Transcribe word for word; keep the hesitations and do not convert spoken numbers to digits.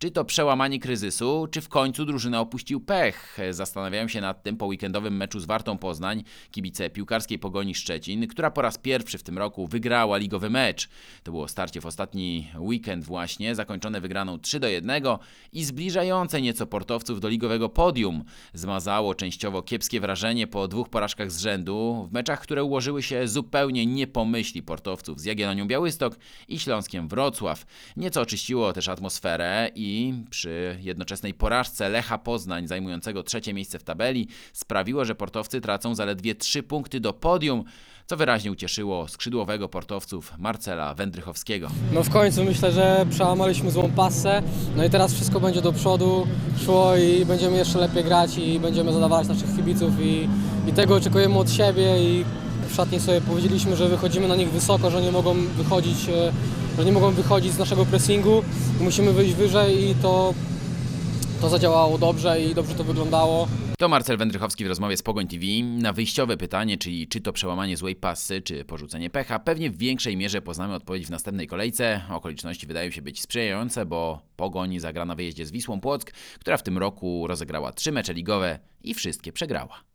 Czy to przełamanie kryzysu, czy w końcu drużynę opuścił pech? Zastanawiałem się nad tym po weekendowym meczu z Wartą Poznań, kibice piłkarskiej Pogoni Szczecin, która po raz pierwszy w tym roku wygrała ligowy mecz. To było starcie w ostatni weekend właśnie, zakończone wygraną trzy do jednego i zbliżające nieco portowców do ligowego podium. Zmazało częściowo kiepskie wrażenie po dwóch porażkach z rzędu, w meczach, które ułożyły się zupełnie nie po myśli portowców z Jagiellonią Białystok i Śląskiem Wrocław. Nieco oczyściło też atmosferę i przy jednoczesnej porażce Lecha Poznań, zajmującego trzecie miejsce w tabeli, sprawiło, że portowcy tracą zaledwie trzy punkty do podium, co wyraźnie ucieszyło skrzydłowego portowców Marcela Wędrychowskiego. No w końcu myślę, że przełamaliśmy złą passę, no i teraz wszystko będzie do przodu szło i będziemy jeszcze lepiej grać i będziemy zadawalać naszych kibiców i, i tego oczekujemy od siebie i w szatni sobie powiedzieliśmy, że wychodzimy na nich wysoko, że nie mogą wychodzić, że nie mogą wychodzić z naszego pressingu, musimy wyjść wyżej i to, to zadziałało dobrze i dobrze to wyglądało. To Marcel Wędrychowski w rozmowie z Pogoń T V. Na wyjściowe pytanie, czyli czy to przełamanie złej passy, czy porzucenie pecha, pewnie w większej mierze poznamy odpowiedź w następnej kolejce. Okoliczności wydają się być sprzyjające, bo Pogoń zagra na wyjeździe z Wisłą Płock, która w tym roku rozegrała trzy mecze ligowe i wszystkie przegrała.